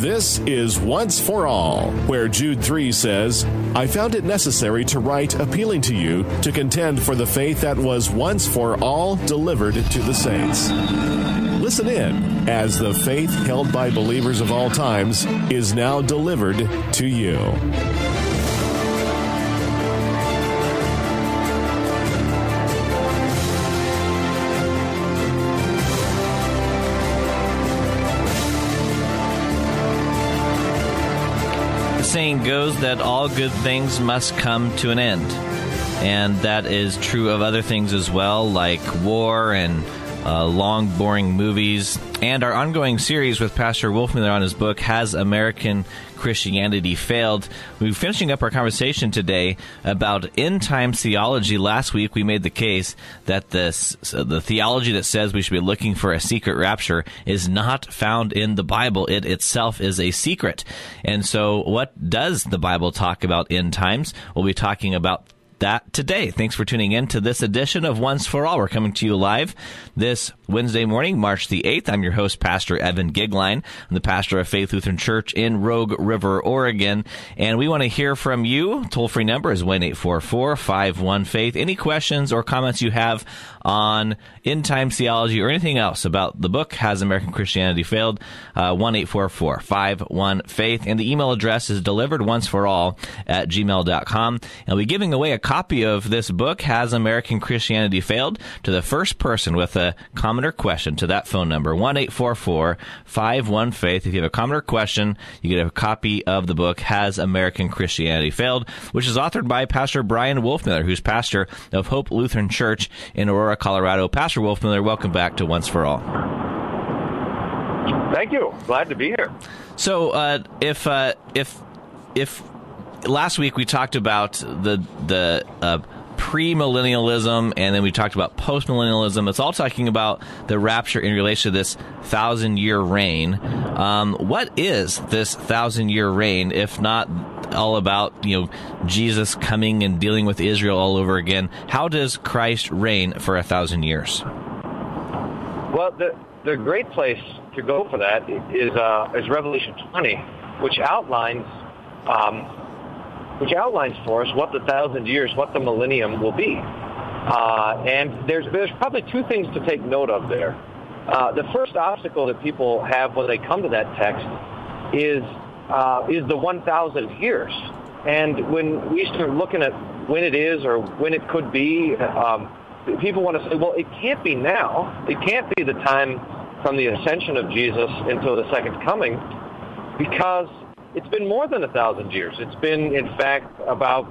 This is Once for All, where Jude 3 says, I found it necessary to write appealing to you to contend for the faith that was once for all delivered to the saints. Listen in as the faith held by believers of all times is now delivered to you. Saying goes that all good things must come to an end, and that is true of other things as well, like war and long, boring movies, and our ongoing series with Pastor Wolfmueller on his book, Has American Christianity Failed? We're finishing up our conversation today about end-time theology. Last week, we made the case that the theology that says we should be looking for a secret rapture is not found in the Bible. It itself is a secret. And so what does the Bible talk about end times? We'll be talking about that today. Thanks for tuning in to this edition of Once for All. We're coming to you live this Wednesday morning, March the 8th. I'm your host, Pastor Evan Gigline. I'm the pastor of Faith Lutheran Church in Rogue River, Oregon. And we want to hear from you. Toll-free number is 1-844-51-FAITH. Any questions or comments you have on end-time theology or anything else about the book, Has American Christianity Failed? 1-844-51-FAITH. And the email address is deliveredonceforall@gmail.com. And we'll be giving away a copy of this book, Has American Christianity Failed, to the first person with a comment or question to that phone number, 1-844-51-FAITH. If you have a comment or question, you get a copy of the book, Has American Christianity Failed, which is authored by Pastor Brian Wolfmueller, who's pastor of Hope Lutheran Church in Aurora, Colorado. Pastor Wolfmueller, welcome back to Once for All. Thank you. Glad to be here. So, if last week we talked about the premillennialism, and then we talked about postmillennialism. It's all talking about the rapture in relation to this 1,000-year reign. What is this 1,000-year reign, if not all about, Jesus coming and dealing with Israel all over again? How does Christ reign for 1,000 years? Well, the great place to go for that is Revelation 20, which outlines for us what the 1,000 years, what the millennium will be. And there's probably two things to take note of there. The first obstacle that people have when they come to that text is the 1,000 years. And when we start looking at when it is or when it could be, people want to say, well, it can't be now. It can't be the time from the ascension of Jesus until the second coming, because it's been more than 1,000 years. It's been, in fact, about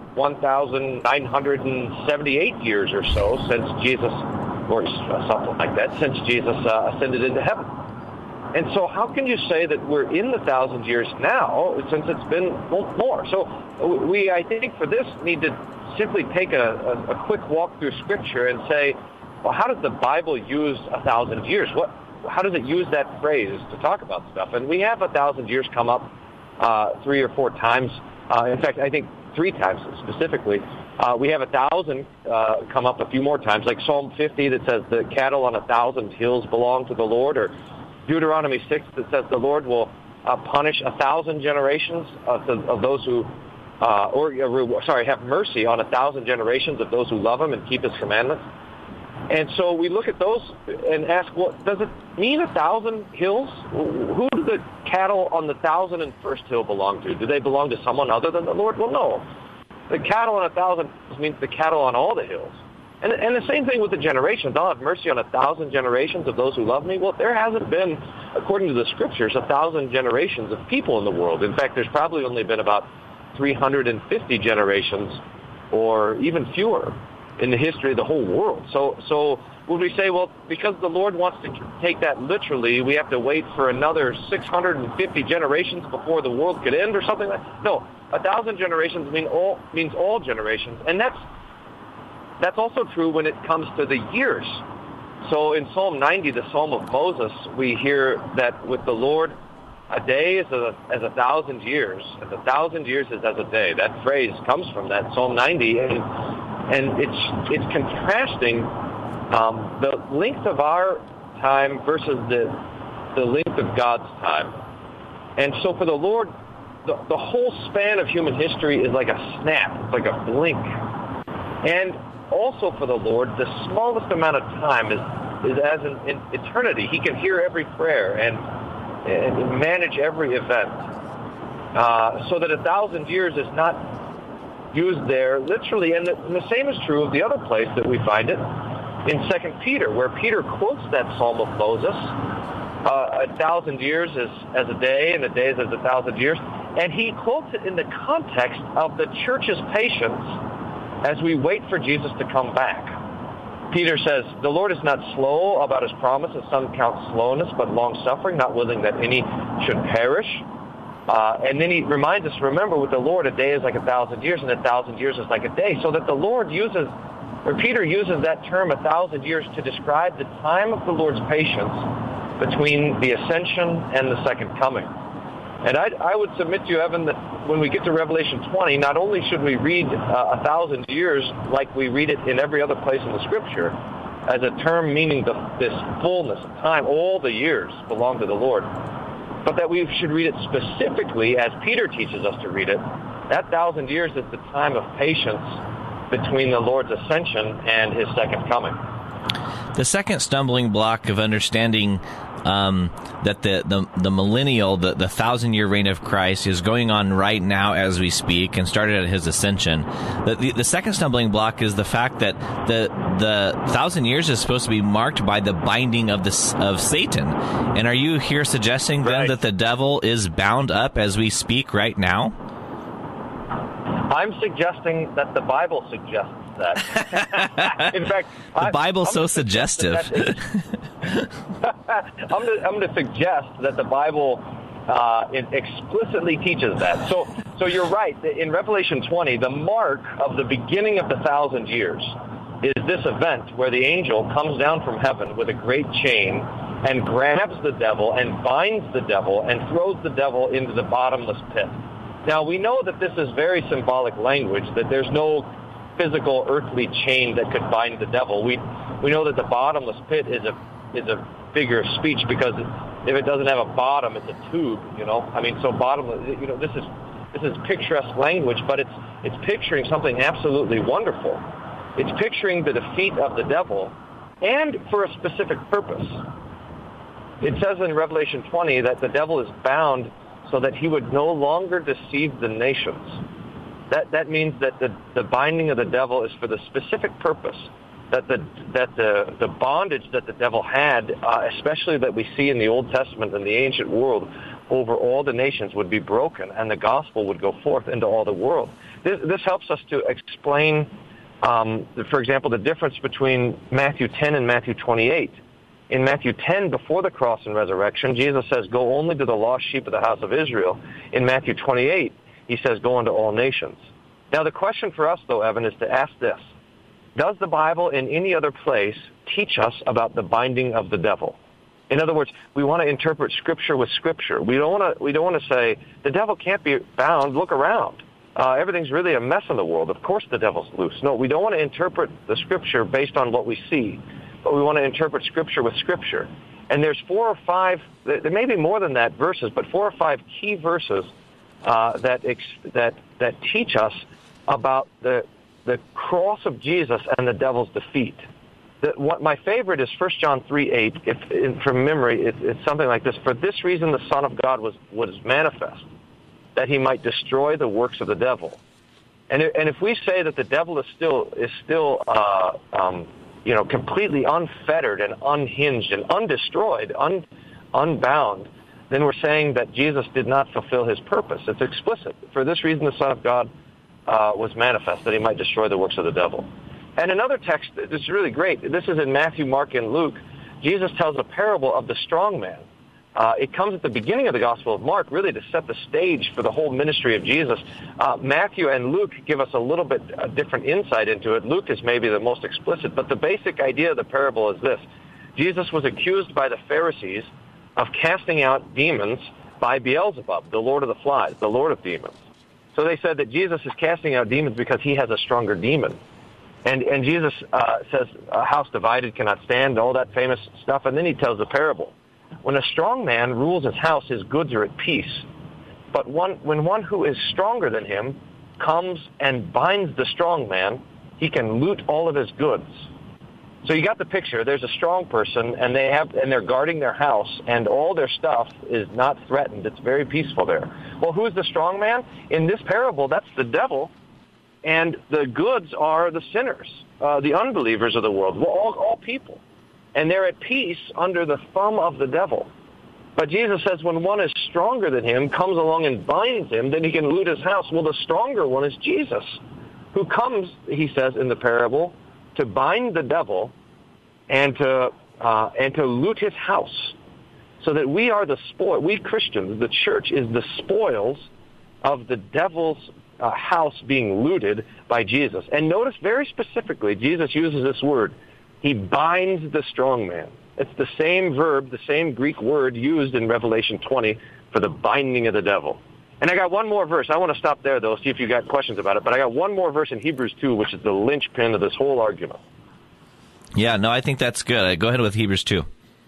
1,978 years or so since Jesus, or something like that, since Jesus ascended into heaven. And so how can you say that we're in the 1,000 years now, since it's been more? So we, I think, for this, need to simply take a quick walk through Scripture and say, well, how does the Bible use 1,000 years? How does it use that phrase to talk about stuff? And we have 1,000 years come up 3 or 4 times. In fact, I think 3 times specifically. We have 1,000 come up a few more times, like Psalm 50 that says the cattle on 1,000 hills belong to the Lord, or Deuteronomy 6 that says the Lord will punish 1,000 generations of those who, have mercy on 1,000 generations of those who love Him and keep His commandments. And so we look at those and ask, well, does it mean 1,000 hills? Who do the cattle on the 1,001st hill belong to? Do they belong to someone other than the Lord? Well, no. The cattle on 1,000 means the cattle on all the hills. And the same thing with the generations. I'll have mercy on 1,000 generations of those who love me. Well, there hasn't been, according to the Scriptures, 1,000 generations of people in the world. In fact, there's probably only been about 350 generations or even fewer in the history of the whole world. So would we say, well, because the Lord wants to take that literally, we have to wait for another 650 generations before the world could end or something like that? No, 1,000 generations means all generations. And that's also true when it comes to the years. So in Psalm 90, the Psalm of Moses, we hear that with the Lord, a day is as 1,000 years, and 1,000 years is as a day. That phrase comes from that Psalm 90, and it's contrasting the length of our time versus the length of God's time. And so for the Lord, the whole span of human history is like a snap. It's like a blink. And also for the Lord, the smallest amount of time is as an eternity. He can hear every prayer and manage every event. So that 1,000 years is not used there literally. And the same is true of the other place that we find it in 2 Peter, where Peter quotes that Psalm of Moses. 1,000 years is as a day, and a day is as 1,000 years. And he quotes it in the context of the church's patience as we wait for Jesus to come back. Peter says, the Lord is not slow about his promise, as some count slowness, but long-suffering, not willing that any should perish. And then he reminds us, remember, with the Lord, a day is like 1,000 years, and 1,000 years is like a day. So that the Lord uses, or Peter uses that term 1,000 years to describe the time of the Lord's patience between the ascension and the second coming. And I would submit to you, Evan, that when we get to Revelation 20, not only should we read 1,000 years like we read it in every other place in the Scripture, as a term meaning this fullness of time, all the years belong to the Lord, but that we should read it specifically as Peter teaches us to read it. That 1,000 years is the time of patience between the Lord's ascension and his second coming. The second stumbling block of understanding that the millennial, the 1,000-year reign of Christ is going on right now as we speak and started at his ascension. The second stumbling block is the fact that the 1,000 years is supposed to be marked by the binding of Satan. And are you here suggesting then that the devil is bound up as we speak right now? I'm suggesting that the Bible suggests that. In fact, the Bible's so suggestive. I'm going to suggest that the Bible explicitly teaches that. So you're right. In Revelation 20, the mark of the beginning of the 1,000 years is this event where the angel comes down from heaven with a great chain and grabs the devil and binds the devil and throws the devil into the bottomless pit. Now, we know that this is very symbolic language, that there's no physical earthly chain that could bind the devil. We know that the bottomless pit is a figure of speech, because if it doesn't have a bottom, it's a tube, I mean, so bottomless, this is picturesque language, but it's picturing something absolutely wonderful. It's picturing the defeat of the devil, and for a specific purpose. It says in Revelation 20 that the devil is bound so that he would no longer deceive the nations. That means that the binding of the devil is for the specific purpose that the bondage that the devil had, especially that we see in the Old Testament and the ancient world, over all the nations would be broken, and the gospel would go forth into all the world. This helps us to explain, for example, the difference between Matthew 10 and Matthew 28. In Matthew 10, before the cross and resurrection, Jesus says, go only to the lost sheep of the house of Israel. In Matthew 28, he says, go unto all nations. Now, the question for us, though, Evan, is to ask this. Does the Bible in any other place teach us about the binding of the devil? In other words, we want to interpret Scripture with Scripture. We don't want to say, the devil can't be bound, look around. Everything's really a mess in the world. Of course the devil's loose. No, we don't want to interpret the Scripture based on what we see, but we want to interpret Scripture with Scripture. And there's 4 or 5, there may be more than that verses, but 4 or 5 key verses that teach us about the cross of Jesus and the devil's defeat. My favorite is 1 John 3:8. From memory, it's something like this. For this reason the Son of God was manifest, that he might destroy the works of the devil. And if we say that the devil is still completely unfettered and unhinged and undestroyed, unbound, then we're saying that Jesus did not fulfill his purpose. It's explicit. For this reason the Son of God was manifest, that he might destroy the works of the devil. And another text that's really great, this is in Matthew, Mark, and Luke. Jesus tells a parable of the strong man. It comes at the beginning of the Gospel of Mark, really to set the stage for the whole ministry of Jesus. Matthew and Luke give us a little bit different insight into it. Luke is maybe the most explicit, but the basic idea of the parable is this. Jesus was accused by the Pharisees of casting out demons by Beelzebub, the Lord of the Flies, the Lord of demons. So they said that Jesus is casting out demons because he has a stronger demon. And Jesus says, a house divided cannot stand, all that famous stuff, and then he tells a parable when a strong man rules his house, his goods are at peace. But when one who is stronger than him comes and binds the strong man, he can loot all of his goods. So you got the picture. There's a strong person, and they're guarding their house, and all their stuff is not threatened. It's very peaceful there. Well, who's the strong man? In this parable, that's the devil, and the goods are the sinners, the unbelievers of the world, all people. And they're at peace under the thumb of the devil. But Jesus says when one is stronger than him comes along and binds him, then he can loot his house. Well, the stronger one is Jesus, who comes, he says in the parable, to bind the devil and to loot his house, so that we are the spoil. We Christians, the church, is the spoils of the devil's house being looted by Jesus. And notice very specifically, Jesus uses this word. He binds the strong man. It's the same verb, the same Greek word used in Revelation 20 for the binding of the devil. And I got one more verse. I want to stop there, though, see if you got questions about it. But I got one more verse in Hebrews 2, which is the linchpin of this whole argument. Yeah, no, I think that's good. Go ahead with Hebrews 2.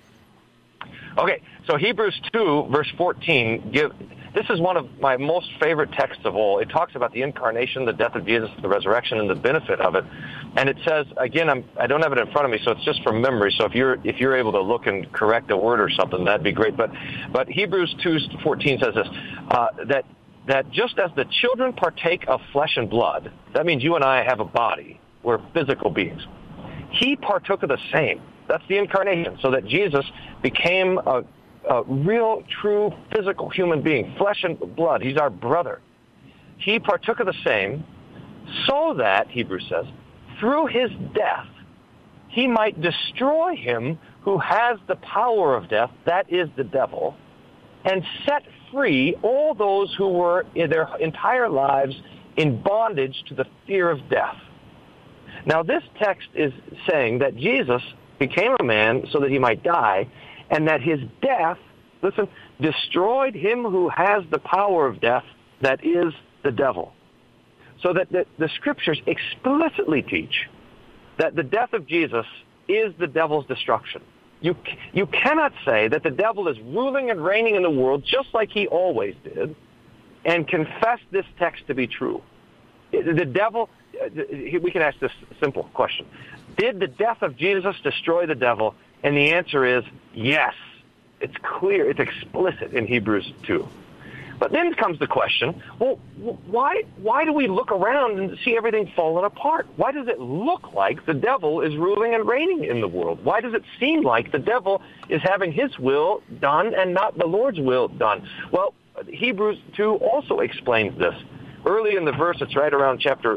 Okay, so Hebrews 2, verse 14, this is one of my most favorite texts of all. It talks about the incarnation, the death of Jesus, the resurrection, and the benefit of it. And it says, again, I don't have it in front of me, so it's just from memory. So if you're able to look and correct a word or something, that'd be great. But Hebrews 2:14 says this, that just as the children partake of flesh and blood, that means you and I have a body. We're physical beings. He partook of the same. That's the incarnation, so that Jesus became a real, true, physical human being, flesh and blood. He's our brother. He partook of the same so that, Hebrews says, through his death, he might destroy him who has the power of death, that is the devil, and set free all those who were in their entire lives in bondage to the fear of death. Now, this text is saying that Jesus became a man so that he might die, and that his death, listen, destroyed him who has the power of death, that is the devil. So that the scriptures explicitly teach that the death of Jesus is the devil's destruction. You cannot say that the devil is ruling and reigning in the world just like he always did and confess this text to be true. The devil, we can ask this simple question. Did the death of Jesus destroy the devil? And the answer is yes. It's clear, it's explicit in Hebrews 2. But then comes the question, well, why do we look around and see everything falling apart? Why does it look like the devil is ruling and reigning in the world? Why does it seem like the devil is having his will done and not the Lord's will done? Well, Hebrews 2 also explains this. Early in the verse, it's right around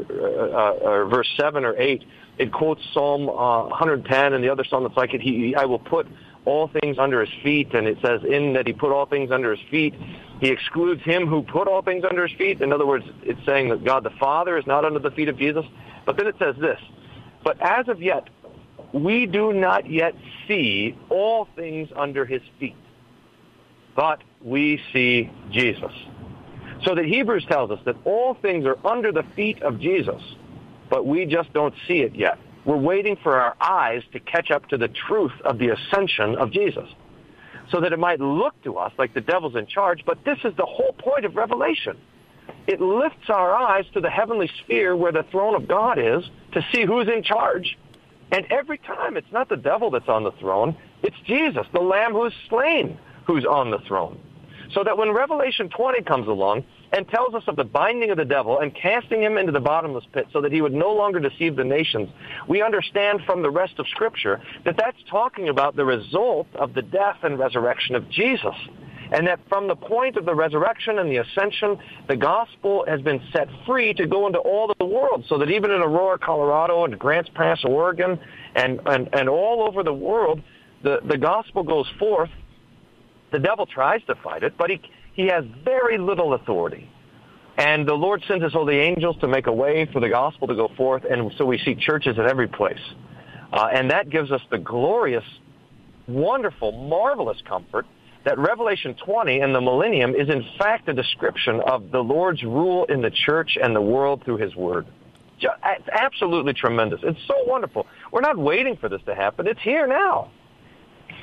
verse 7 or 8, it quotes Psalm 110 and the other psalm that's like it. I will put all things under his feet, and it says in that he put all things under his feet. He excludes him who put all things under his feet. In other words, it's saying that God the Father is not under the feet of Jesus. But then it says this, but as of yet, we do not yet see all things under his feet, but we see Jesus. So that Hebrews tells us that all things are under the feet of Jesus, but we just don't see it yet. We're waiting for our eyes to catch up to the truth of the ascension of Jesus, so that it might look to us like the devil's in charge. But this is the whole point of Revelation. It lifts our eyes to the heavenly sphere where the throne of God is to see who's in charge. And every time it's not the devil that's on the throne, it's Jesus, the Lamb who's slain, who's on the throne. So that when Revelation 20 comes along and tells us of the binding of the devil and casting him into the bottomless pit so that he would no longer deceive the nations, we understand from the rest of Scripture that that's talking about the result of the death and resurrection of Jesus. And that from the point of the resurrection and the ascension, the gospel has been set free to go into all the world, so that even in Aurora, Colorado, and Grants Pass, Oregon, and all over the world, the gospel goes forth. The devil tries to fight it, but he has very little authority. And the Lord sends his holy angels to make a way for the gospel to go forth, and so we see churches at every place. And that gives us the glorious, wonderful, marvelous comfort that Revelation 20 and the millennium is in fact a description of the Lord's rule in the church and the world through his word. It's absolutely tremendous. It's so wonderful. We're not waiting for this to happen. It's here now.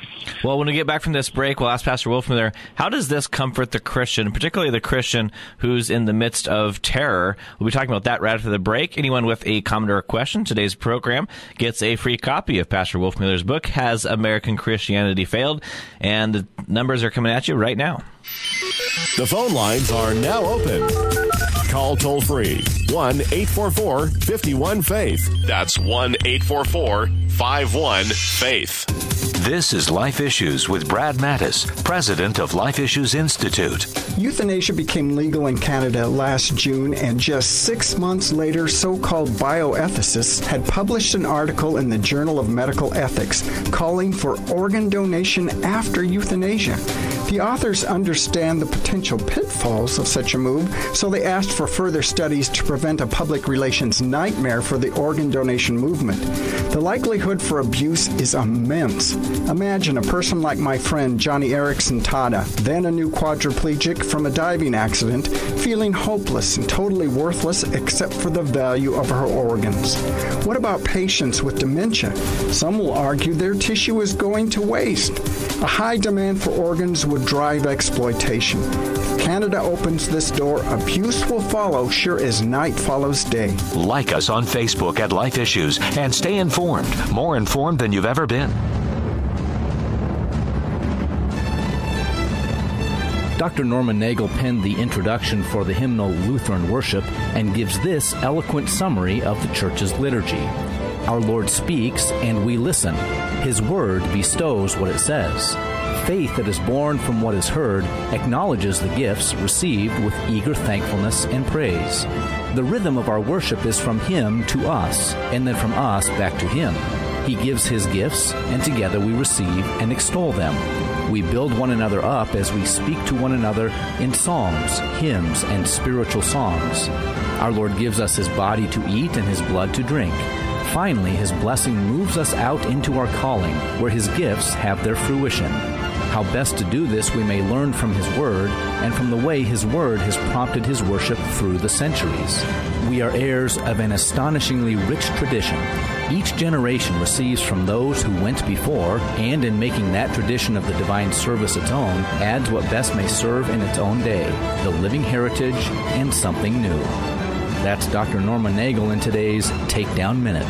Well, when we get back from this break, we'll ask Pastor Wolfmueller, how does this comfort the Christian, particularly the Christian who's in the midst of terror? We'll be talking about that right after the break. Anyone with a comment or a question, today's program gets a free copy of Pastor Wolfmueller's book, Has American Christianity Failed? And the numbers are coming at you right now. The phone lines are now open. Call toll-free 1-844-51-FAITH. That's 1-844-51-FAITH. This is Life Issues with Brad Mattis, president of Life Issues Institute. Euthanasia became legal in Canada last June, and just 6 months later, so-called bioethicists had published an article in the Journal of Medical Ethics calling for organ donation after euthanasia. The authors understand the potential pitfalls of such a move, so they asked for further studies to prevent a public relations nightmare for the organ donation movement. The likelihood for abuse is immense. Imagine a person like my friend Johnny Erickson Tada, then a new quadriplegic from a diving accident, feeling hopeless and totally worthless except for the value of her organs. What about patients with dementia? Some will argue their tissue is going to waste. A high demand for organs would drive exploitation. If Canada opens this door, abuse will follow sure as night follows day. Like us on Facebook at Life Issues and stay informed, more informed than you've ever been. Dr. Norman Nagel penned the introduction for the hymnal Lutheran Worship and gives this eloquent summary of the Church's liturgy. Our Lord speaks, and we listen. His word bestows what it says. Faith that is born from what is heard acknowledges the gifts received with eager thankfulness and praise. The rhythm of our worship is from Him to us, and then from us back to Him. He gives His gifts, and together we receive and extol them. We build one another up as we speak to one another in psalms, hymns, and spiritual songs. Our Lord gives us His body to eat and His blood to drink. Finally, His blessing moves us out into our calling, where His gifts have their fruition. How best to do this we may learn from His Word, and from the way His Word has prompted His worship through the centuries. We are heirs of an astonishingly rich tradition. Each generation receives from those who went before, and in making that tradition of the divine service its own, adds what best may serve in its own day, the living heritage and something new. That's Dr. Norman Nagel in today's Takedown Minute.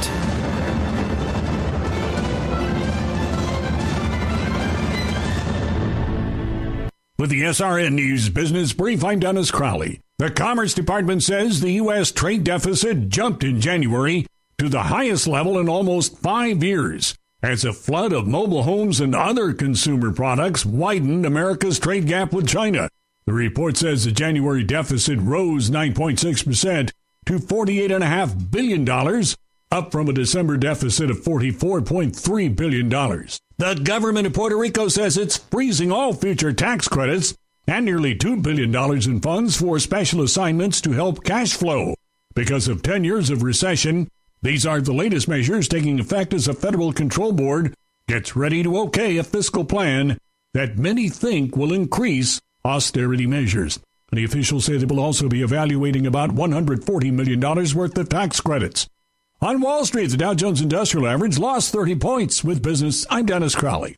With the SRN News Business Brief, I'm Dennis Crowley. The Commerce Department says the U.S. trade deficit jumped in January to the highest level in almost 5 years, as a flood of mobile homes and other consumer products widened America's trade gap with China. The report says the January deficit rose 9.6% to $48.5 billion, up from a December deficit of $44.3 billion. The government of Puerto Rico says it's freezing all future tax credits and nearly $2 billion in funds for special assignments to help cash flow. Because of 10 years of recession, these are the latest measures taking effect as a federal control board gets ready to okay a fiscal plan that many think will increase austerity measures. The officials say they will also be evaluating about $140 million worth of tax credits. On Wall Street, the Dow Jones Industrial Average lost 30 points. With business, I'm Dennis Crowley.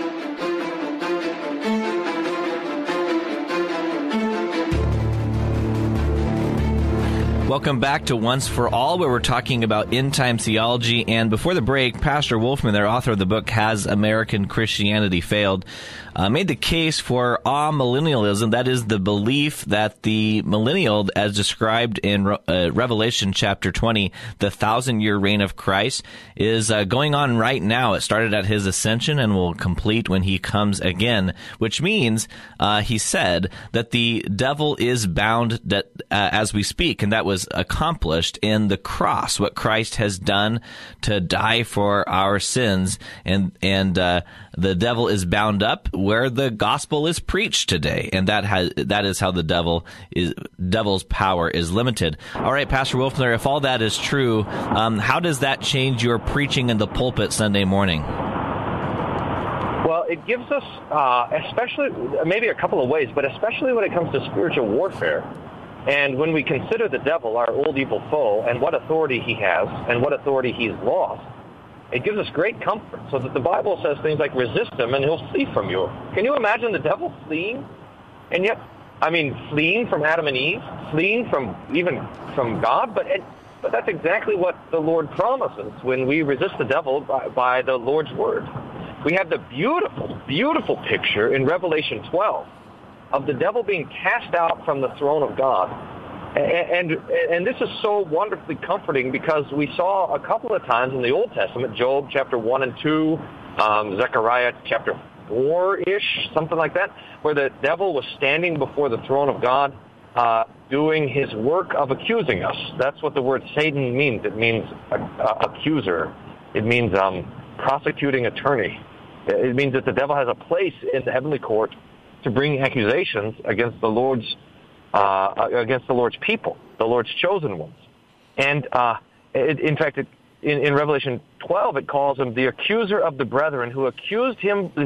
Welcome back to Once for All, where we're talking about end-time theology. And before the break, Pastor Wolfmueller, author of the book Has American Christianity Failed?, made the case for amillennialism. That is the belief that the millennial, as described in Revelation chapter 20, the 1,000-year reign of Christ, is going on right now. It started at His ascension and will complete when He comes again, which means, he said, that the devil is bound as we speak, and that was accomplished in the cross, what Christ has done to die for our sins, and the devil is bound up where the gospel is preached today, and that is how the devil's power is limited. All right, Pastor Wolfmueller, if all that is true, how does that change your preaching in the pulpit Sunday morning? Well, it gives us, especially, maybe a couple of ways, but especially when it comes to spiritual warfare. And when we consider the devil, our old evil foe, and what authority he has and what authority he's lost, It gives us great comfort, so that the Bible says things like, resist him and he'll flee from you. Can you imagine the devil fleeing? And yet, fleeing from Adam and Eve, fleeing even from God, but that's exactly what the Lord promises when we resist the devil by the Lord's word. We have the beautiful, beautiful picture in Revelation 12 of the devil being cast out from the throne of God. And this is so wonderfully comforting, because we saw a couple of times in the Old Testament, Job chapter 1 and 2, Zechariah chapter 4-ish, something like that, where the devil was standing before the throne of God, doing his work of accusing us. That's what the word Satan means. It means accuser. It means prosecuting attorney. It means that the devil has a place in the heavenly court to bring accusations against the Lord's people, the Lord's chosen ones. And in fact, in Revelation 12, it calls him the accuser of the brethren, who accused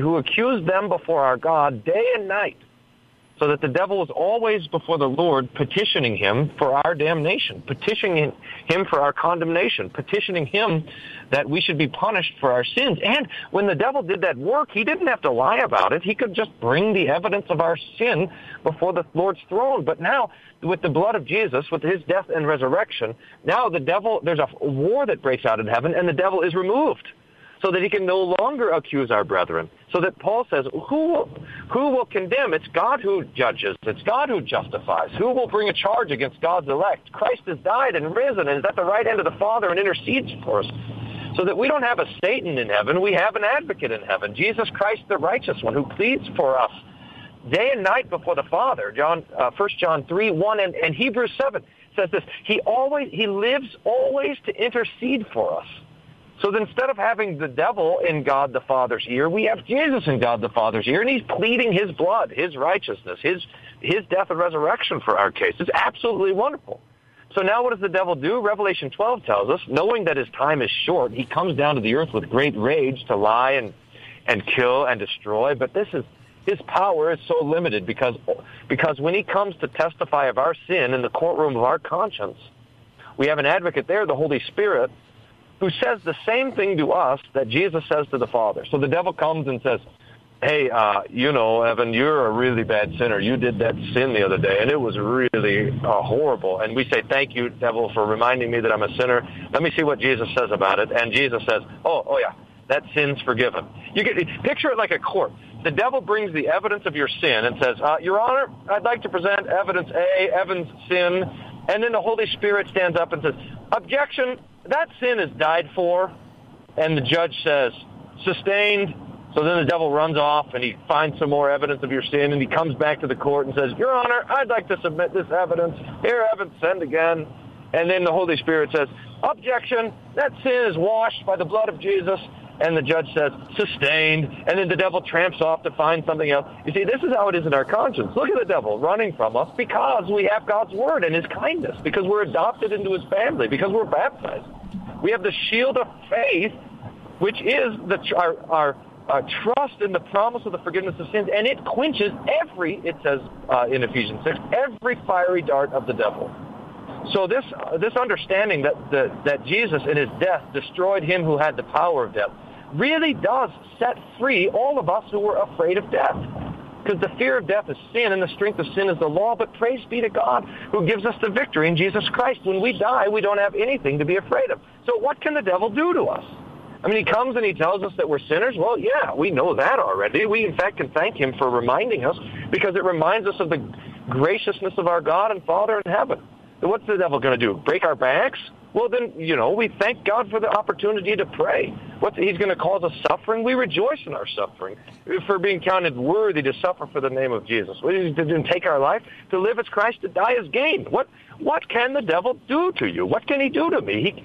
them before our God day and night. So that the devil was always before the Lord, petitioning him for our damnation, petitioning him for our condemnation, petitioning him that we should be punished for our sins. And when the devil did that work, he didn't have to lie about it. He could just bring the evidence of our sin before the Lord's throne. But now, with the blood of Jesus, with his death and resurrection, now there's a war that breaks out in heaven, and the devil is removed, so that he can no longer accuse our brethren. So that Paul says, who will condemn? It's God who judges. It's God who justifies. Who will bring a charge against God's elect? Christ has died and risen and is at the right hand of the Father and intercedes for us. So that we don't have a Satan in heaven. We have an advocate in heaven, Jesus Christ, the righteous one, who pleads for us day and night before the Father. 1 John 3:1 and Hebrews 7 says this, he lives always to intercede for us. So that instead of having the devil in God the Father's ear, we have Jesus in God the Father's ear, and he's pleading his blood, his righteousness, his death and resurrection for our case. It's absolutely wonderful. So now what does the devil do? Revelation 12 tells us, knowing that his time is short, he comes down to the earth with great rage to lie and kill and destroy. But his power is so limited because when he comes to testify of our sin in the courtroom of our conscience, we have an advocate there, the Holy Spirit, who says the same thing to us that Jesus says to the Father. So the devil comes and says, hey, Evan, you're a really bad sinner. You did that sin the other day, and it was really horrible. And we say, thank you, devil, for reminding me that I'm a sinner. Let me see what Jesus says about it. And Jesus says, oh yeah, that sin's forgiven. Picture it like a court. The devil brings the evidence of your sin and says, Your Honor, I'd like to present evidence A, Evan's sin. And then the Holy Spirit stands up and says, objection, that sin is died for. And the judge says, sustained. So then the devil runs off and he finds some more evidence of your sin, and he comes back to the court and says, Your Honor, I'd like to submit this evidence. Here, Evan, send again. And then the Holy Spirit says, objection, that sin is washed by the blood of Jesus. And the judge says, sustained. And then the devil tramps off to find something else. You see, this is how it is in our conscience. Look at the devil running from us because we have God's word and his kindness, because we're adopted into his family, because we're baptized. We have the shield of faith, which is our trust in the promise of the forgiveness of sins, and it quenches it says in Ephesians 6, every fiery dart of the devil. So this understanding that Jesus in his death destroyed him who had the power of death really does set free all of us who were afraid of death. Because the fear of death is sin, and the strength of sin is the law, but praise be to God who gives us the victory in Jesus Christ. When we die, we don't have anything to be afraid of. So what can the devil do to us? I mean, he comes and he tells us that we're sinners. Well, yeah, we know that already. We, in fact, can thank him for reminding us, because it reminds us of the graciousness of our God and Father in heaven. So what's the devil going to do? Break our backs? Well, then, we thank God for the opportunity to pray. He's going to cause us suffering? We rejoice in our suffering for being counted worthy to suffer for the name of Jesus. To take our life, to live as Christ, to die as gain. What can the devil do to you? What can he do to me?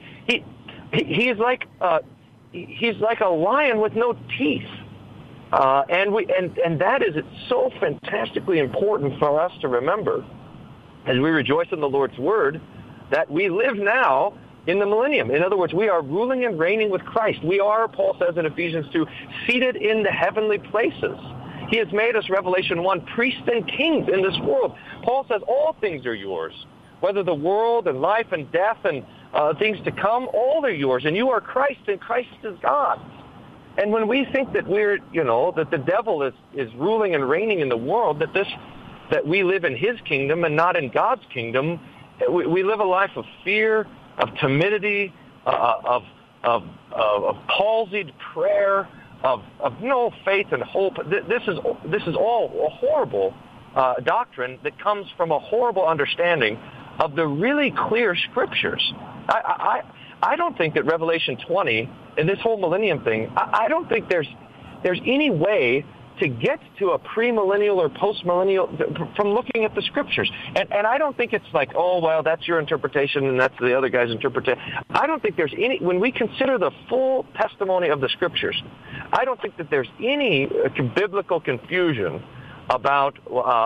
He's like a lion with no teeth. And that is so fantastically important for us to remember as we rejoice in the Lord's word, that we live now in the millennium. In other words, we are ruling and reigning with Christ. We are, Paul says in Ephesians 2, seated in the heavenly places. He has made us, Revelation 1, priests and kings in this world. Paul says all things are yours, whether the world and life and death and things to come, all are yours, and you are Christ, and Christ is God. And when we think that that the devil is ruling and reigning in the world, that we live in his kingdom and not in God's kingdom, we live a life of fear, of timidity, of palsied prayer, of no faith and hope. This is all a horrible doctrine that comes from a horrible understanding of the really clear Scriptures. I don't think that Revelation 20 and this whole millennium thing, I don't think there's any way to get to a premillennial or postmillennial from looking at the Scriptures. And I don't think it's like, oh, well, that's your interpretation and that's the other guy's interpretation. I don't think there's any, when we consider the full testimony of the Scriptures, I don't think that there's any biblical confusion about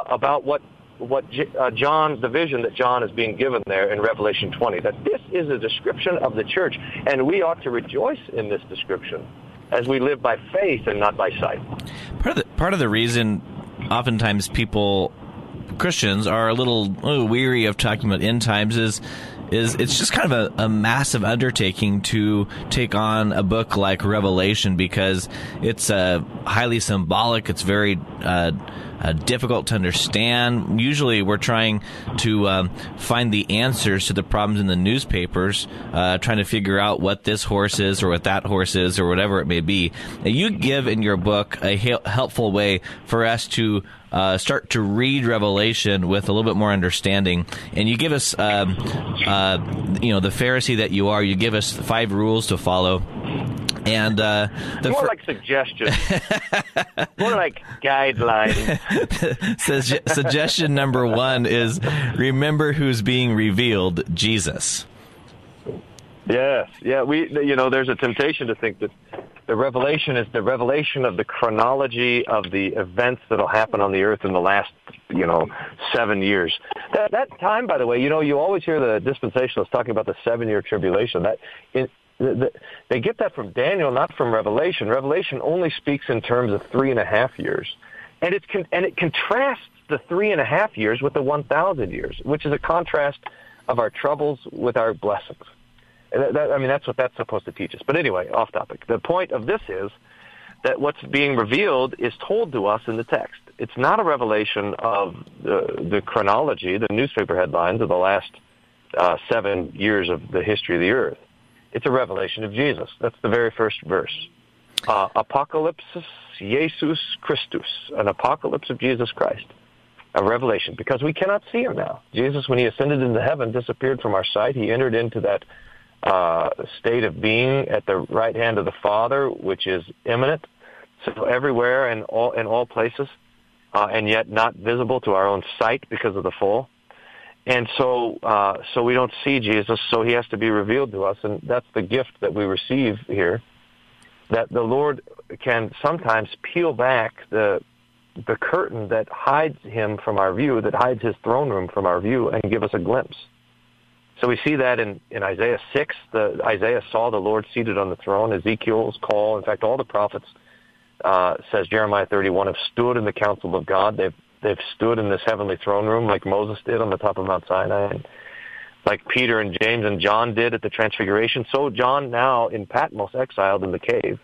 what John, the vision that John is being given there in Revelation 20, that this is a description of the church, and we ought to rejoice in this description as we live by faith and not by sight. Part of the reason oftentimes Christians are a little weary of talking about end times is it's just kind of a massive undertaking to take on a book like Revelation, because it's highly symbolic. It's very difficult to understand. Usually we're trying to find the answers to the problems in the newspapers, trying to figure out what this horse is or what that horse is or whatever it may be. Now, you give in your book a helpful way for us to start to read Revelation with a little bit more understanding, and you give us, the Pharisee that you are, you give us 5 rules to follow. And more like suggestions, more like guidelines. Suggestion number 1 is remember who's being revealed: Jesus. Yes, yeah. There's a temptation to think that the revelation is the revelation of the chronology of the events that'll happen on the earth in the last, 7 years. That time, by the way, you always hear the dispensationalists talking about the 7-year tribulation. They get that from Daniel, not from Revelation. Revelation only speaks in terms of 3.5 years, and it contrasts the 3.5 years with the 1,000 years, which is a contrast of our troubles with our blessings. That's what that's supposed to teach us. But anyway, off topic. The point of this is that what's being revealed is told to us in the text. It's not a revelation of the chronology, the newspaper headlines of the last 7 years of the history of the earth. It's a revelation of Jesus. That's the very first verse. Apocalypsis Jesus Christus, an apocalypse of Jesus Christ, a revelation, because we cannot see him now. Jesus, when he ascended into heaven, disappeared from our sight. He entered into that state of being at the right hand of the Father, which is immanent, so everywhere and in all places, and yet not visible to our own sight because of the fall. And so we don't see Jesus, so he has to be revealed to us, and that's the gift that we receive here, that the Lord can sometimes peel back the curtain that hides him from our view, that hides his throne room from our view, and give us a glimpse. So we see that in Isaiah 6. Isaiah saw the Lord seated on the throne. Ezekiel's call, in fact, all the prophets, says Jeremiah 31, have stood in the counsel of God. They've stood in this heavenly throne room like Moses did on the top of Mount Sinai, and like Peter and James and John did at the Transfiguration. So John, now in Patmos, exiled in the cave,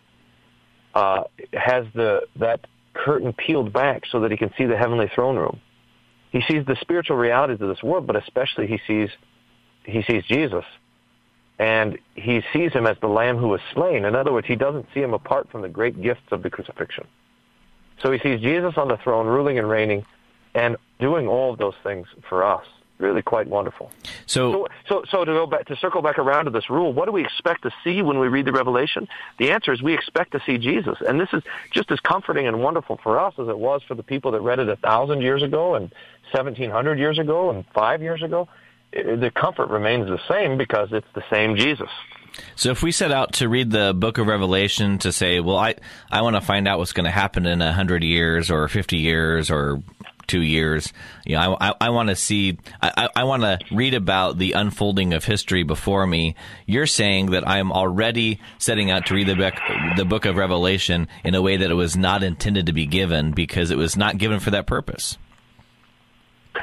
has that curtain peeled back so that he can see the heavenly throne room. He sees the spiritual realities of this world, but especially he sees Jesus, and he sees him as the Lamb who was slain. In other words, he doesn't see him apart from the great gifts of the crucifixion. So he sees Jesus on the throne, ruling and reigning, and doing all of those things for us. Really quite wonderful. So to circle back around to this rule, what do we expect to see when we read the Revelation? The answer is we expect to see Jesus. And this is just as comforting and wonderful for us as it was for the people that read it 1,000 years ago and 1,700 years ago and 5 years ago. The comfort remains the same because it's the same Jesus. So if we set out to read the book of Revelation to say, well, I want to find out what's going to happen in 100 years or 50 years or 2 years, I want to see, I want to read about the unfolding of history before me. You're saying that I'm already setting out to read the book of Revelation in a way that it was not intended to be given because it was not given for that purpose. Yeah,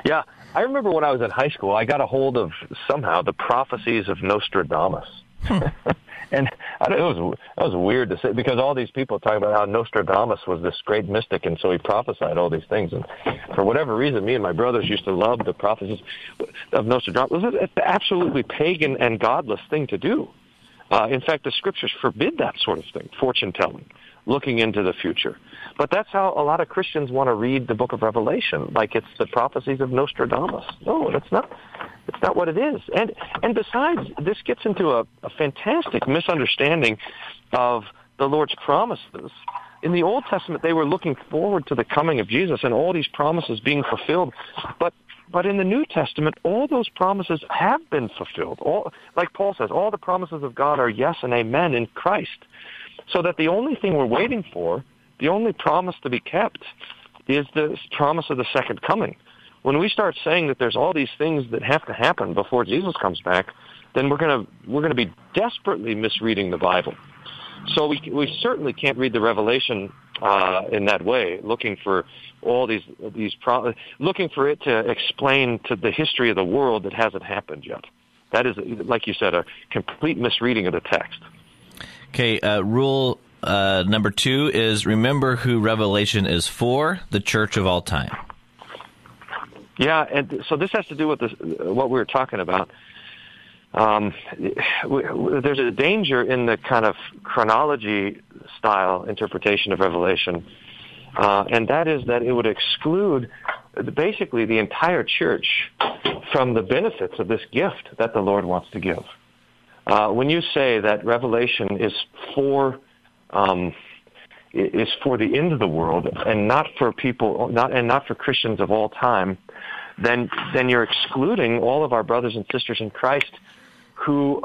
I remember when I was in high school, I got a hold of somehow the prophecies of Nostradamus. And it was weird to say, because all these people talk about how Nostradamus was this great mystic, and so he prophesied all these things. And for whatever reason, me and my brothers used to love the prophecies of Nostradamus. It's an absolutely pagan and godless thing to do. In fact, the scriptures forbid that sort of thing, fortune-telling, looking into the future. But that's how a lot of Christians want to read the book of Revelation, like it's the prophecies of Nostradamus. No, that's not. It's not what it is. And besides, this gets into a fantastic misunderstanding of the Lord's promises. In the Old Testament, they were looking forward to the coming of Jesus and all these promises being fulfilled. But in the New Testament, all those promises have been fulfilled. Like Paul says, all the promises of God are yes and amen in Christ. So that the only thing we're waiting for, the only promise to be kept, is the promise of the second coming. When we start saying that there's all these things that have to happen before Jesus comes back, then we're going to be desperately misreading the Bible. So we certainly can't read the Revelation in that way, looking for all these looking for it to explain to the history of the world that hasn't happened yet. That is, like you said, a complete misreading of the text. Okay, rule number 2 is remember who Revelation is for, the church of all time. Yeah, and so this has to do with what we were talking about. There's a danger in the kind of chronology-style interpretation of Revelation, and that is that it would exclude basically the entire church from the benefits of this gift that the Lord wants to give. When you say that Revelation is for the end of the world and not for people, not for Christians of all time, then you're excluding all of our brothers and sisters in Christ who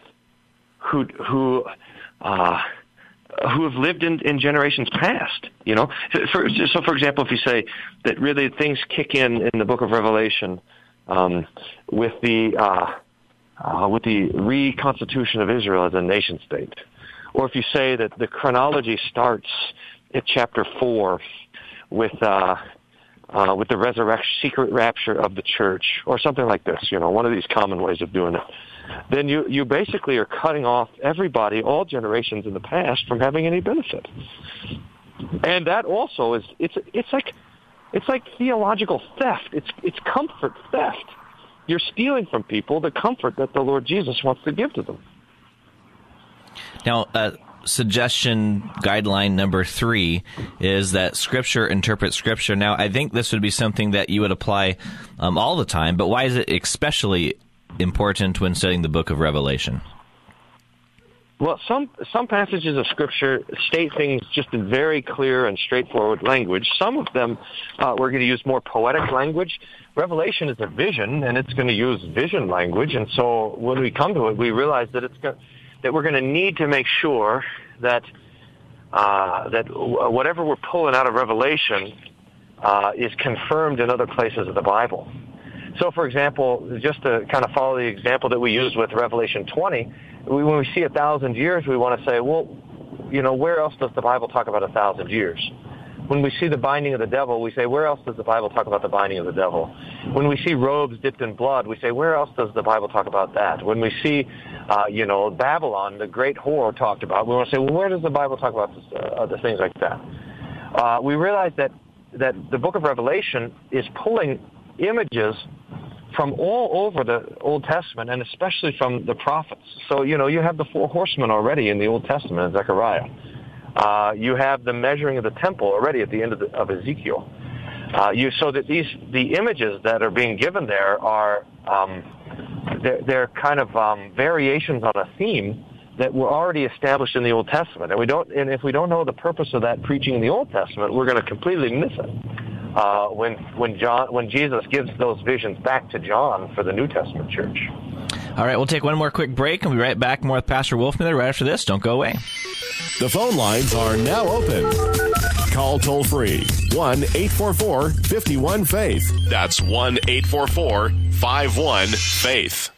have lived in generations past. You know, for example, if you say that really things kick in the book of Revelation with the reconstitution of Israel as a nation state, or if you say that the chronology starts at chapter 4 with the resurrection, secret rapture of the church, or something like this, you know, one of these common ways of doing it, then you basically are cutting off everybody, all generations in the past, from having any benefit. And that also is it's like theological theft. It's comfort theft. You're stealing from people the comfort that the Lord Jesus wants to give to them. Now, suggestion guideline number 3 is that Scripture interprets Scripture. Now, I think this would be something that you would apply all the time, but why is it especially important when studying the book of Revelation? Well, some passages of Scripture state things just in very clear and straightforward language. Some of them we're going to use more poetic language. Revelation is a vision, and it's going to use vision language. And so when we come to it, we realize that that we're going to need to make sure that whatever we're pulling out of Revelation is confirmed in other places of the Bible. So, for example, just to kind of follow the example that we used with Revelation 20, when we see 1,000 years, we want to say, well, you know, where else does the Bible talk about 1,000 years? When we see the binding of the devil, we say, where else does the Bible talk about the binding of the devil? When we see robes dipped in blood, we say, where else does the Bible talk about that? When we see, Babylon, the great whore talked about, we want to say, well, where does the Bible talk about other things like that? We realize that the book of Revelation is pulling images from all over the Old Testament, and especially from the prophets. So, you know, you have the 4 horsemen already in the Old Testament in Zechariah. You have the measuring of the temple already at the end of Ezekiel. So that the images that are being given there are they're kind of variations on a theme that were already established in the Old Testament, and if we don't know the purpose of that preaching in the Old Testament, we're going to completely miss it when Jesus gives those visions back to John for the New Testament church. All right, we'll take one more quick break, and we'll be right back more with Pastor Wolfmueller right after this. Don't go away. The phone lines are now open. Call toll-free, 1-844-51-FAITH. That's 1-844-51-FAITH.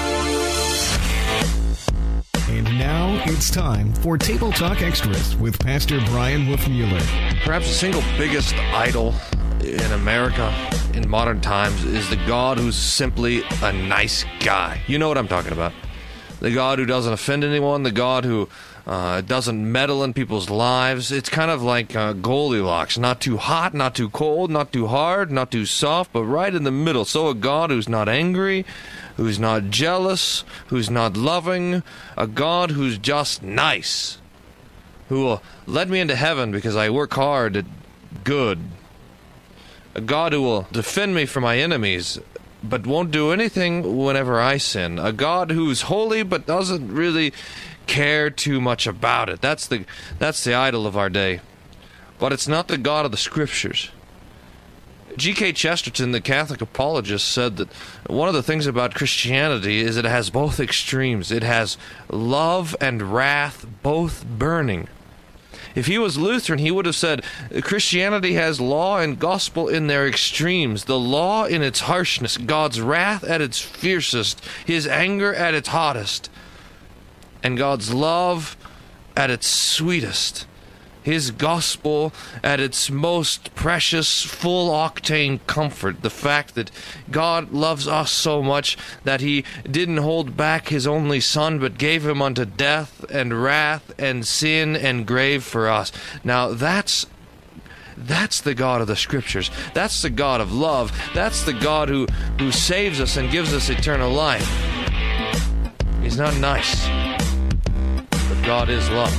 And now it's time for Table Talk Extras with Pastor Brian Wolfmueller. Perhaps the single biggest idol in America in modern times is the God who's simply a nice guy. You know what I'm talking about. The God who doesn't offend anyone, the God who doesn't meddle in people's lives. It's kind of like Goldilocks, not too hot, not too cold, not too hard, not too soft, but right in the middle. So a God who's not angry, who's not jealous, who's not loving, a God who's just nice, who will let me into heaven because I work hard at good. A God who will defend me from my enemies, but won't do anything whenever I sin. A God who's holy but doesn't really care too much about it. That's the idol of our day. But it's not the God of the Scriptures. G.K. Chesterton, the Catholic apologist, said that one of the things about Christianity is it has both extremes. It has love and wrath both burning. If he was Lutheran, he would have said Christianity has law and gospel in their extremes. The law in its harshness, God's wrath at its fiercest, his anger at its hottest, and God's love at its sweetest, his gospel at its most precious, full-octane comfort. The fact that God loves us so much that he didn't hold back his only Son, but gave him unto death and wrath and sin and grave for us. Now that's the God of the Scriptures. That's the God of love. That's the God who saves us and gives us eternal life. He's not nice, but God is love.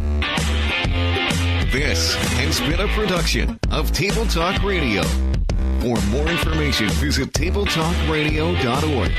This has been a production of Table Talk Radio. For more information, visit tabletalkradio.org.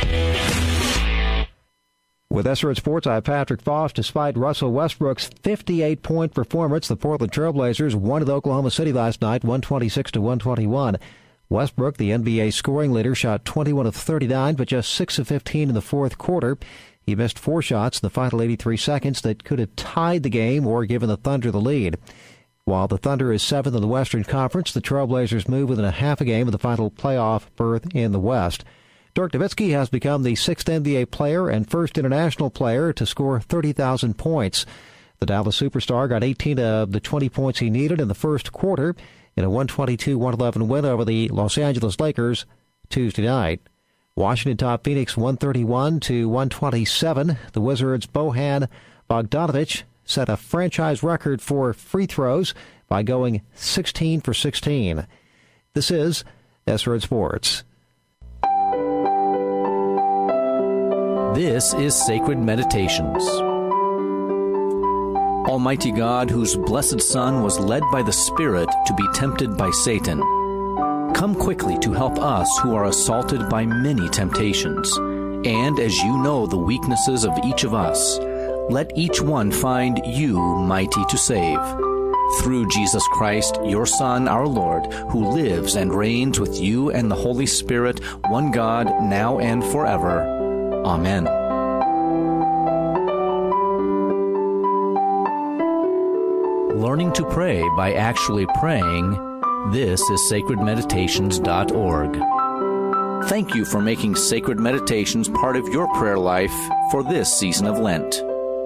With SRN Sports, I'm Patrick Foss. Despite Russell Westbrook's 58-point performance, the Portland Trailblazers won at Oklahoma City last night, 126-121. Westbrook, the NBA scoring leader, shot 21 of 39, but just 6 of 15 in the fourth quarter. He missed 4 shots in the final 83 seconds that could have tied the game or given the Thunder the lead. While the Thunder is 7th in the Western Conference, the Trailblazers move within a half a game of the final playoff berth in the West. Dirk Nowitzki has become the 6th NBA player and first international player to score 30,000 points. The Dallas superstar got 18 of the 20 points he needed in the first quarter in a 122-111 win over the Los Angeles Lakers Tuesday night. Washington topped Phoenix 131-127. The Wizards' Bojan Bogdanovic set a franchise record for free throws by going 16 for 16. This is SRN Sports. This is Sacred Meditations. Almighty God, whose blessed Son was led by the Spirit to be tempted by Satan, come quickly to help us who are assaulted by many temptations. And as you know the weaknesses of each of us, let each one find you mighty to save. Through Jesus Christ, your Son, our Lord, who lives and reigns with you and the Holy Spirit, one God, now and forever. Amen. Learning to pray by actually praying. This is sacredmeditations.org. Thank you for making Sacred Meditations part of your prayer life for this season of Lent.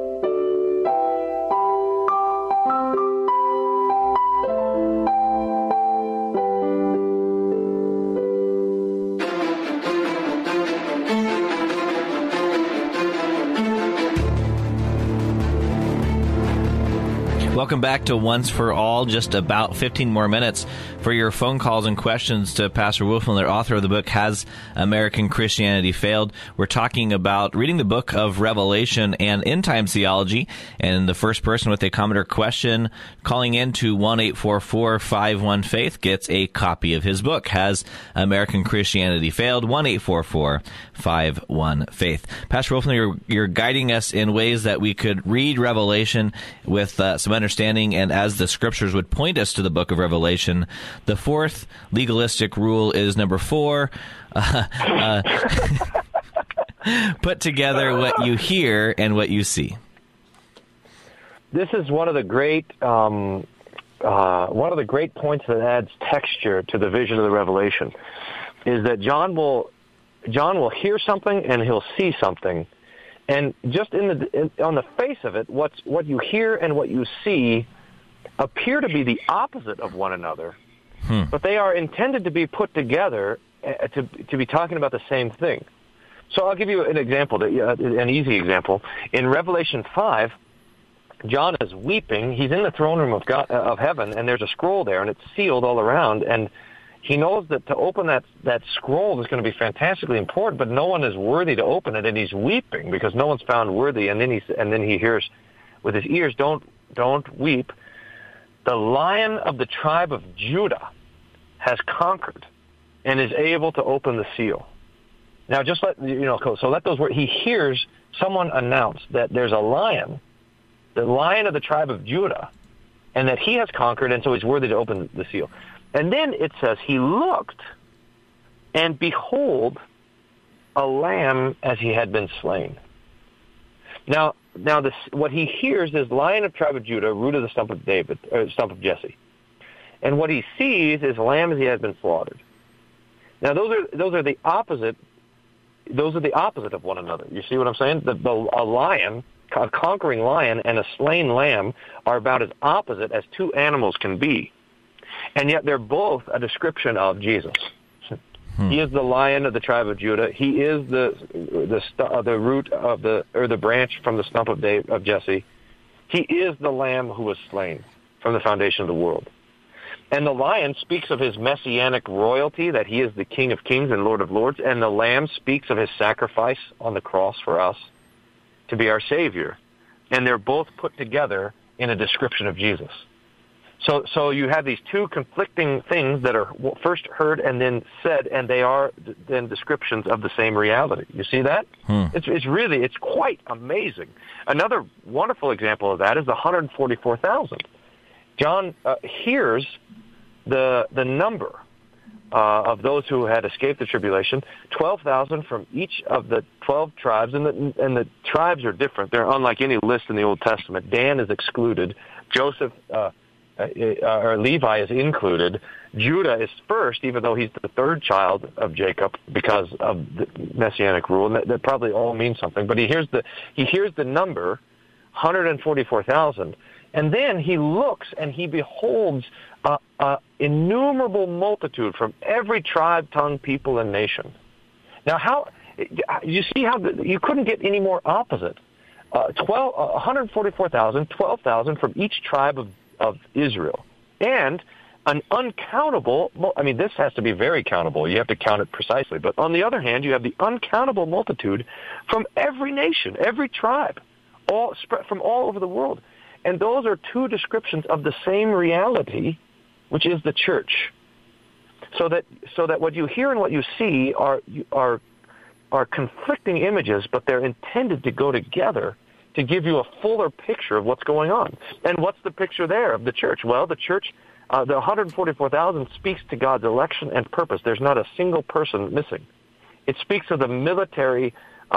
Welcome back to Once for All. Just about 15 more minutes for your phone calls and questions to Pastor Wolfmueller, author of the book, Has American Christianity Failed? We're talking about reading the book of Revelation and end-time theology. And the first person with a comment or question calling in to 1-844-51-FAITH gets a copy of his book, Has American Christianity Failed? 1-844-51-FAITH. Pastor Wolfmueller, you're guiding us in ways that we could read Revelation with some understanding, and as the Scriptures would point us to the book of Revelation. The fourth legalistic rule is number 4. Put together what you hear and what you see. This is one of the great points that adds texture to the vision of the Revelation, is that John will hear something and he'll see something. And just on the face of it, what you hear and what you see appear to be the opposite of one another. but they are intended to be put together to be talking about the same thing. So I'll give you an example, an easy example. In Revelation 5, John is weeping. He's in the throne room of God, of heaven, and there's a scroll there, and it's sealed all around. And he knows that to open that scroll is going to be fantastically important, but no one is worthy to open it, and he's weeping because no one's found worthy. And then he hears with his ears, "Don't weep. The Lion of the tribe of Judah has conquered and is able to open the seal." Now, just let those words. He hears someone announce that there's a lion, the Lion of the tribe of Judah, and that he has conquered, and so he's worthy to open the seal. And then it says, he looked, and behold, a lamb as he had been slain. Now, what he hears is Lion of tribe of Judah, root of the stump of Jesse, and what he sees is lamb as he had been slaughtered. Now, those are the opposite. Those are the opposite of one another. You see what I'm saying? A lion, a conquering lion, and a slain lamb are about as opposite as two animals can be, and yet they're both a description of Jesus. He is the Lion of the tribe of Judah. He is the root of the branch from the stump of Jesse. He is the Lamb who was slain from the foundation of the world. And the lion speaks of his messianic royalty, that he is the King of kings and Lord of lords, and the lamb speaks of his sacrifice on the cross for us to be our Savior. And they're both put together in a description of Jesus. So you have these two conflicting things that are first heard and then said, and they are then descriptions of the same reality. You see that? It's quite amazing. Another wonderful example of that is the 144,000. John hears the number of those who had escaped the tribulation, 12,000 from each of the 12 tribes, and the tribes are different. They're unlike any list in the Old Testament. Dan is excluded. Joseph or Levi is included. Judah is first, even though he's the third child of Jacob because of the Messianic rule, and that probably all means something. But he hears the number, 144,000. And then he looks and he beholds an innumerable multitude from every tribe, tongue, people, and nation. Now, you see how you couldn't get any more opposite. 144,000, 12,000 from each tribe of Israel. And an uncountable, this has to be very countable. You have to count it precisely. But on the other hand, you have the uncountable multitude from every nation, every tribe, all spread from all over the world. And those are two descriptions of the same reality, which is the church. So that what you hear and what you see are conflicting images, but they're intended to go together to give you a fuller picture of what's going on. And what's the picture there of the church? Well, the church, the 144,000 speaks to God's election and purpose. There's not a single person missing. It speaks of the military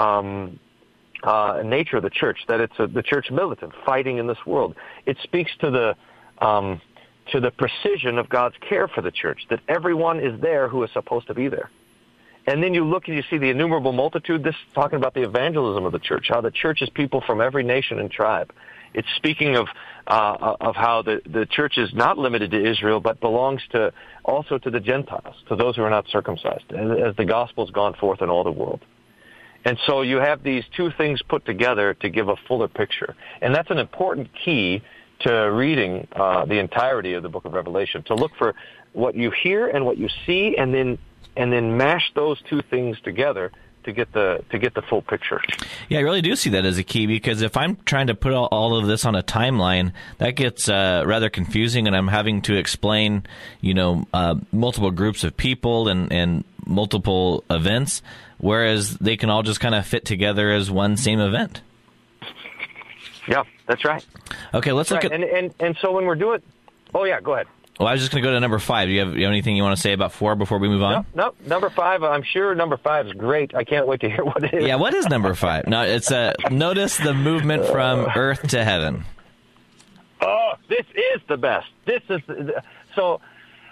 nature of the church, that it's the church militant fighting in this world. It speaks to the precision of God's care for the church, that everyone is there who is supposed to be there. And then you look and you see the innumerable multitude. This is talking about the evangelism of the church, how the church is people from every nation and tribe. It's speaking of how the church is not limited to Israel, but belongs also to the Gentiles, to those who are not circumcised, as the gospel's gone forth in all the world. And so you have these two things put together to give a fuller picture. And that's an important key to reading the entirety of the book of Revelation, to look for what you hear and what you see, and then mash those two things together to get the full picture. Yeah, I really do see that as a key, because if I'm trying to put all of this on a timeline, that gets rather confusing, and I'm having to explain, multiple groups of people and multiple events, whereas they can all just kind of fit together as one same event. Yeah, that's right. Okay, let's look at... And so when we're doing... Oh, yeah, go ahead. Well, I was just going to go to number 5. Do you have anything you want to say about 4 before we move on? No, number 5, I'm sure number 5 is great. I can't wait to hear what it is. Yeah, what is number 5? No, it's notice the movement from earth to heaven. Oh, this is the best. This is... So...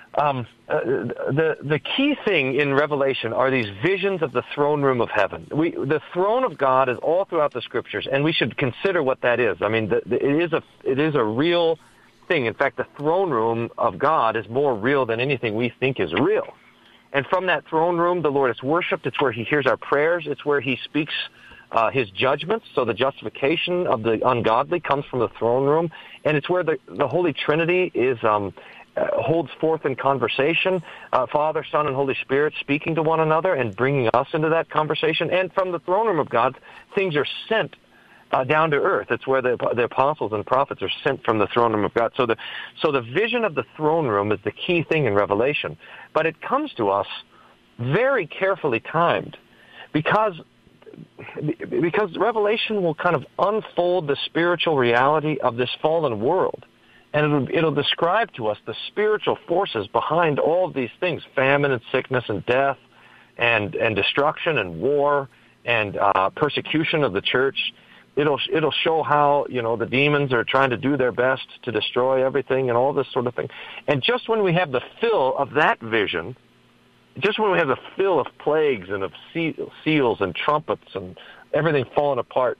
the key thing in Revelation are these visions of the throne room of heaven. The throne of God is all throughout the scriptures, and we should consider what that is. I mean, it is a real thing. In fact, the throne room of God is more real than anything we think is real. And from that throne room, the Lord is worshipped. It's where he hears our prayers. It's where he speaks his judgments. So the justification of the ungodly comes from the throne room. And it's where the Holy Trinity is holds forth in conversation, Father, Son, and Holy Spirit speaking to one another and bringing us into that conversation. And from the throne room of God, things are sent down to earth. It's where the apostles and prophets are sent from the throne room of God. So the vision of the throne room is the key thing in Revelation. But it comes to us very carefully timed because Revelation will kind of unfold the spiritual reality of this fallen world. And it'll describe to us the spiritual forces behind all of these things, famine and sickness and death and destruction and war and persecution of the church. It'll show how, the demons are trying to do their best to destroy everything and all this sort of thing. And just when we have the fill of that vision, just when we have the fill of plagues and of seals and trumpets and everything falling apart,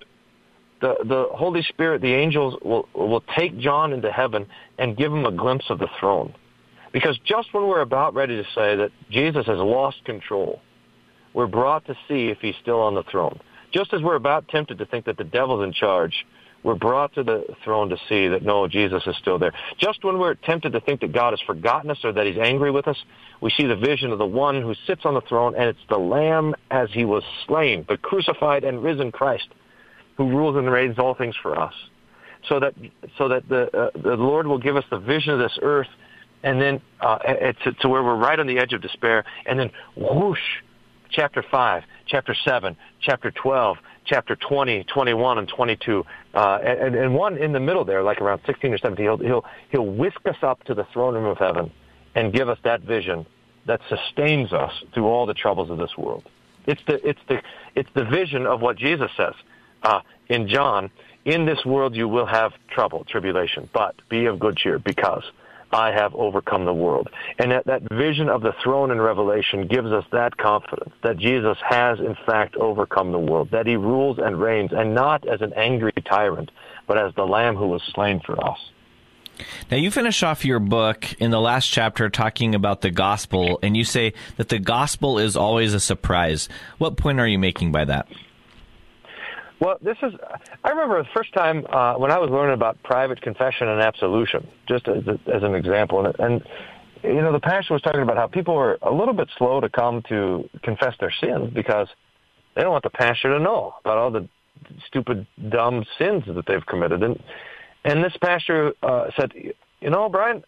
the Holy Spirit, the angels will take John into heaven and give him a glimpse of the throne. Because just when we're about ready to say that Jesus has lost control, we're brought to see if he's still on the throne. Just as we're about tempted to think that the devil's in charge, we're brought to the throne to see that, no, Jesus is still there. Just when we're tempted to think that God has forgotten us or that he's angry with us, we see the vision of the one who sits on the throne, and it's the Lamb as he was slain, the crucified and risen Christ, who rules and reigns all things for us. So that the Lord will give us the vision of this earth, and then to where we're right on the edge of despair, and then whoosh, chapter 5, chapter 7, chapter 12, chapter 20, 21, and 22, and one in the middle there, like around 16 or 17, he'll whisk us up to the throne room of heaven and give us that vision that sustains us through all the troubles of this world. It's the vision of what Jesus says in John. In this world you will have trouble, tribulation, but be of good cheer, because I have overcome the world. And that vision of the throne in Revelation gives us that confidence that Jesus has, in fact, overcome the world, that he rules and reigns, and not as an angry tyrant, but as the Lamb who was slain for us. Now, you finish off your book in the last chapter talking about the gospel, and you say that the gospel is always a surprise. What point are you making by that? Well, I remember the first time when I was learning about private confession and absolution, just as an example. And the pastor was talking about how people were a little bit slow to come to confess their sins because they don't want the pastor to know about all the stupid, dumb sins that they've committed. And this pastor said, Brian,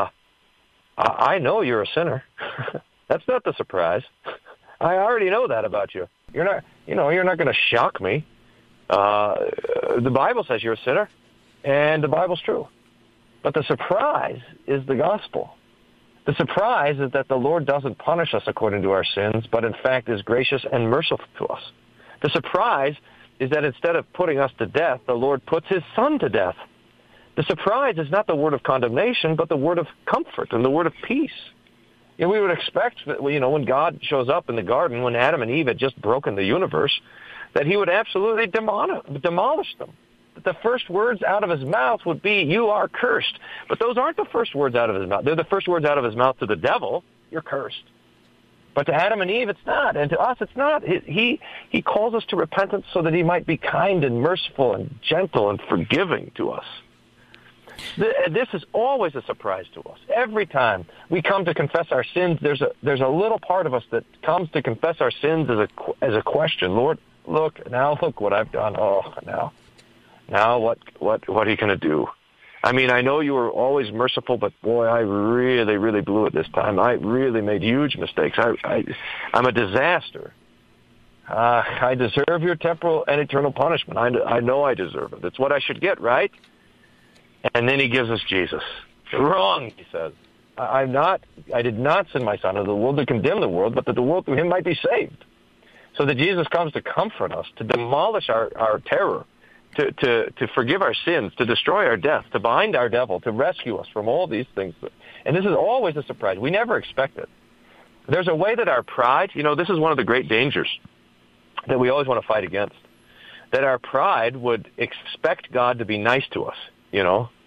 I know you're a sinner. That's not the surprise. I already know that about you. You're not going to shock me. The Bible says you're a sinner, and the Bible's true. But the surprise is the gospel. The surprise is that the Lord doesn't punish us according to our sins, but in fact is gracious and merciful to us. The surprise is that instead of putting us to death, the Lord puts his Son to death. The surprise is not the word of condemnation, but the word of comfort and the word of peace. We would expect that, when God shows up in the garden, when Adam and Eve had just broken the universe, that he would absolutely demolish them. That the first words out of his mouth would be, "You are cursed." But those aren't the first words out of his mouth. They're the first words out of his mouth to the devil, "You're cursed." But to Adam and Eve, it's not. And to us, it's not. He calls us to repentance so that he might be kind and merciful and gentle and forgiving to us. This is always a surprise to us. Every time we come to confess our sins, there's a little part of us that comes to confess our sins as a question. Lord, look what I've done. Oh, now what are you going to do? I mean, I know you were always merciful, but boy, I really, really blew it this time. I really made huge mistakes. I'm a disaster. I deserve your temporal and eternal punishment. I know I deserve it. It's what I should get, right? And then he gives us Jesus. Wrong, he says. I did not send my Son into the world to condemn the world, but that the world through him might be saved. So that Jesus comes to comfort us, to demolish our terror, to forgive our sins, to destroy our death, to bind our devil, to rescue us from all these things. And this is always a surprise. We never expect it. There's a way that our pride, this is one of the great dangers that we always want to fight against, that our pride would expect God to be nice to us.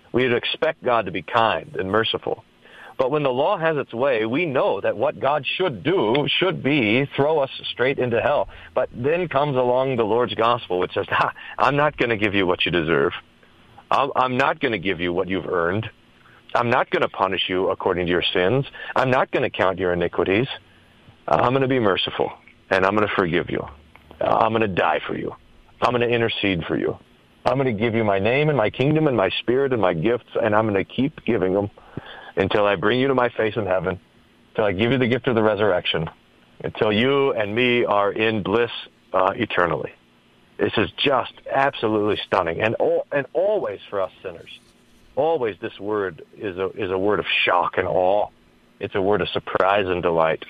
We would expect God to be kind and merciful. But when the law has its way, we know that what God should do should be throw us straight into hell. But then comes along the Lord's gospel, which says, I'm not going to give you what you deserve. I'm not going to give you what you've earned. I'm not going to punish you according to your sins. I'm not going to count your iniquities. I'm going to be merciful, and I'm going to forgive you. I'm going to die for you. I'm going to intercede for you. I'm going to give you my name and my kingdom and my spirit and my gifts, and I'm going to keep giving them until I bring you to my face in heaven, until I give you the gift of the resurrection, until you and me are in bliss eternally. This is just absolutely stunning, and always for us sinners, always this word is a word of shock and awe. It's a word of surprise and delight.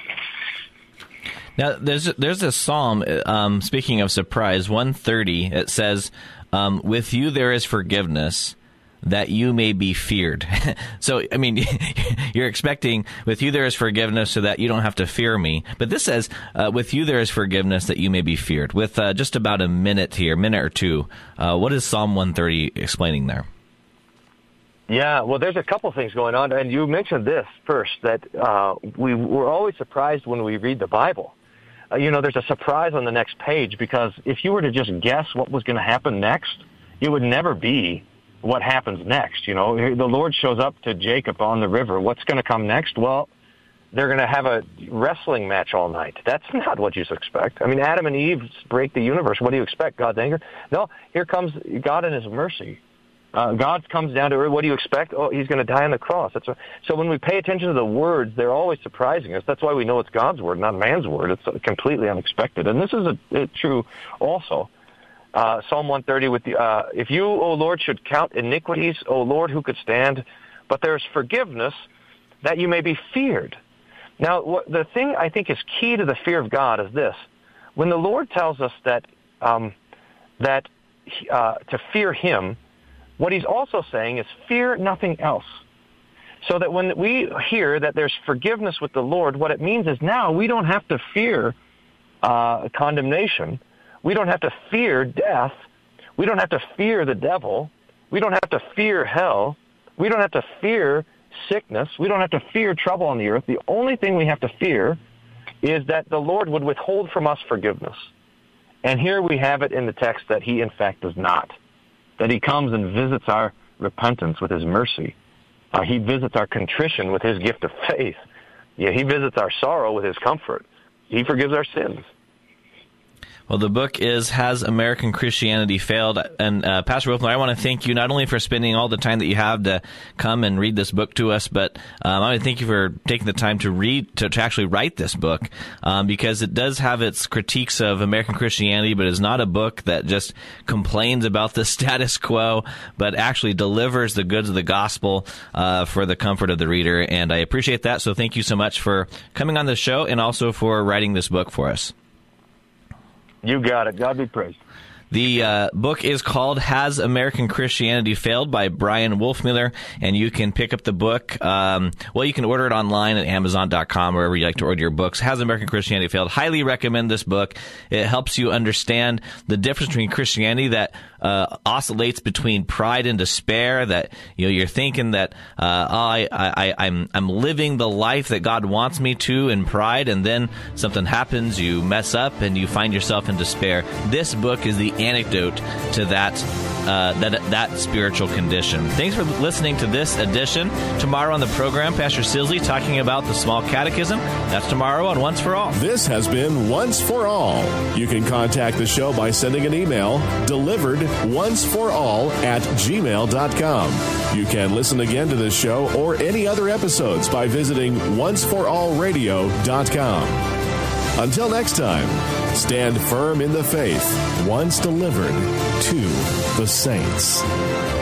Now, there's a psalm, speaking of surprise, 130, it says, with you there is forgiveness, that you may be feared. So, I mean, you're expecting, with you there is forgiveness so that you don't have to fear me. But this says, with you there is forgiveness that you may be feared. With just about a minute or two, what is Psalm 130 explaining there? Yeah, well, there's a couple things going on. And you mentioned this first, that we're always surprised when we read the Bible. There's a surprise on the next page, because if you were to just guess what was going to happen next, it would never be what happens next. The Lord shows up to Jacob on the river. What's going to come next? Well, they're going to have a wrestling match all night. That's not what you expect. I mean, Adam and Eve break the universe. What do you expect? God's anger? No, here comes God in his mercy. God comes down to earth. What do you expect? Oh, he's going to die on the cross. So when we pay attention to the words, they're always surprising us. That's why we know it's God's word, not man's word. It's completely unexpected. And this is true also. Psalm 130, if you, O Lord, should count iniquities, O Lord, who could stand? But there's forgiveness that you may be feared. Now, the thing I think is key to the fear of God is this. When the Lord tells us that to fear him, what he's also saying is fear nothing else. So that when we hear that there's forgiveness with the Lord, what it means is now we don't have to fear condemnation. We don't have to fear death. We don't have to fear the devil. We don't have to fear hell. We don't have to fear sickness. We don't have to fear trouble on the earth. The only thing we have to fear is that the Lord would withhold from us forgiveness. And here we have it in the text that he, in fact, does not. That he comes and visits our repentance with his mercy. He visits our contrition with his gift of faith. Yeah, he visits our sorrow with his comfort. He forgives our sins. Well, the book is Has American Christianity Failed? And Pastor Wolfmueller, I want to thank you not only for spending all the time that you have to come and read this book to us, but I want to thank you for taking the time to actually write this book, because it does have its critiques of American Christianity, but it's not a book that just complains about the status quo, but actually delivers the goods of the gospel for the comfort of the reader. And I appreciate that. So thank you so much for coming on the show and also for writing this book for us. You got it. God be praised. The book is called Has American Christianity Failed? By Brian Wolfmueller, and you can pick up the book. You can order it online at Amazon.com, wherever you like to order your books. Has American Christianity Failed? Highly recommend this book. It helps you understand the difference between Christianity that oscillates between pride and despair, that you're thinking that I'm living the life that God wants me to in pride, and then something happens, you mess up, and you find yourself in despair. This book is the antidote to that spiritual condition. Thanks for listening to this edition. Tomorrow on the program, Pastor Silsey talking about the Small Catechism. That's tomorrow on Once for All. This has been Once for All. You can contact the show by sending an email, delivered onceforall@gmail.com. You can listen again to this show or any other episodes by visiting onceforallradio.com. Until next time, stand firm in the faith, once delivered to the saints.